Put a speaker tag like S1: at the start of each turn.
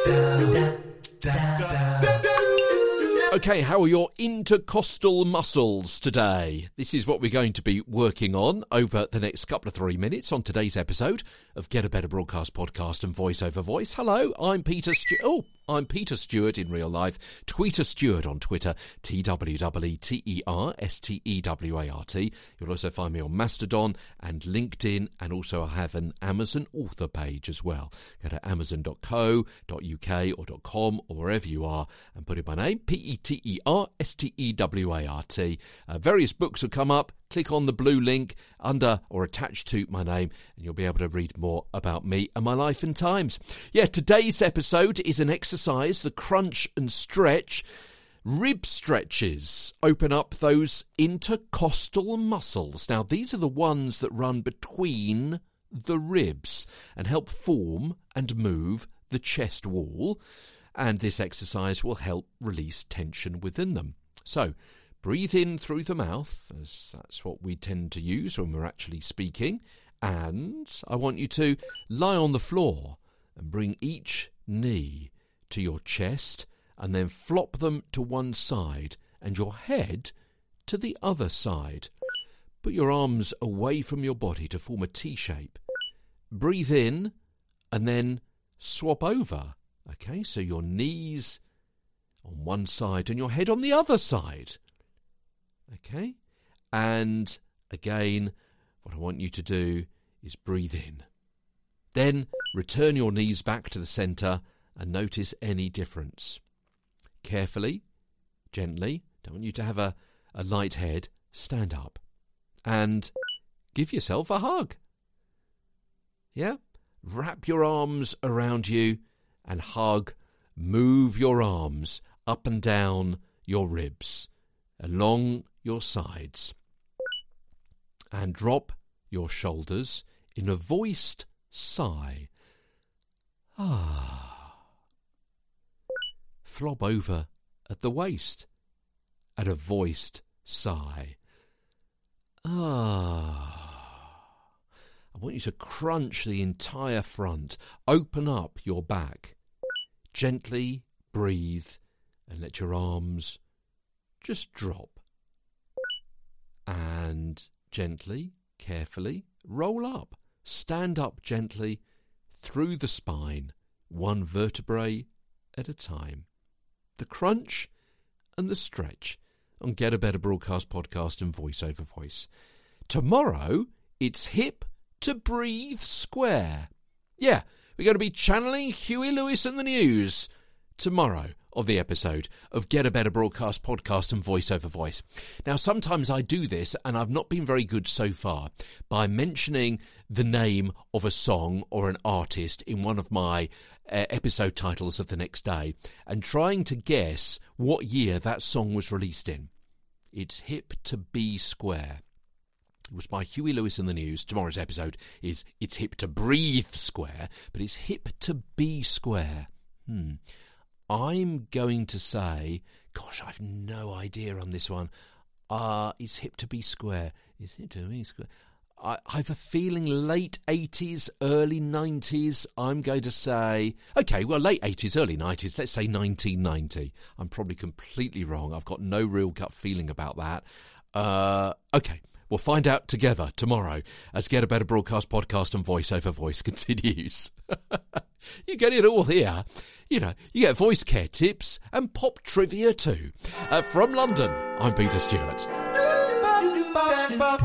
S1: Okay, how are your intercostal muscles today? This is what we're going to be working on over the next couple of 3 minutes on today's episode of Get a Better Broadcast Podcast and Voice Over Voice. Hello, I'm Peter Stewart. Oh, I'm Peter Stewart in real life. Tweeter Stewart on Twitter, TWWTERSTEWART. You'll also find me on Mastodon and LinkedIn, and also I have an Amazon author page as well. Go to amazon.co.uk or .com or wherever you are and put in my name, PETERSTEWART. Various books will come up. Click on the blue link under or attached to my name and you'll be able to read more about me and my life and times. Yeah, today's episode is an exercise, the crunch and stretch. Rib stretches open up those intercostal muscles. Now, these are the ones that run between the ribs and help form and move the chest wall. And this exercise will help release tension within them. So, breathe in through the mouth, as that's what we tend to use when we're actually speaking. And I want you to lie on the floor and bring each knee to your chest and then flop them to one side and your head to the other side. Put your arms away from your body to form a T shape. Breathe in and then swap over. Okay, so your knees on one side and your head on the other side. Okay, and again, what I want you to do is breathe in. Then return your knees back to the centre and notice any difference. Carefully, gently, don't want you to have a light head, stand up and give yourself a hug. Yeah, wrap your arms around you and hug, move your arms up and down your ribs, along your sides, and drop your shoulders in a voiced sigh. Ah. Flop over at the waist at a voiced sigh. Ah. I want you to crunch the entire front. Open up your back. Gently breathe and let your arms just drop. And gently, carefully, roll up. Stand up gently through the spine, one vertebrae at a time. The crunch and the stretch on Get a Better Broadcast Podcast and Voice Over Voice. Tomorrow, it's hip to breathe square. Yeah, we're going to be channeling Huey Lewis and the News tomorrow of the episode of Get a Better Broadcast Podcast and Voice Over Voice. Now, sometimes I do this, and I've not been very good so far, by mentioning the name of a song or an artist in one of my episode titles of the next day and trying to guess what year that song was released in. It's Hip to Be Square. It was by Huey Lewis and the News. Tomorrow's episode is It's Hip to Breathe Square, but it's Hip to Be Square. I'm going to say, gosh, I've no idea on this one. It's Hip to Be Square. Is it to be square? I have a feeling late 80s, early 90s. I'm going to say, okay, well, late 80s, early 90s. Let's say 1990. I'm probably completely wrong. I've got no real gut feeling about that. Okay. We'll find out together tomorrow as Get a Better Broadcast Podcast and Voice Over Voice continues. You get it all here. You know, you get voice care tips and pop trivia too. From London, I'm Peter Stewart.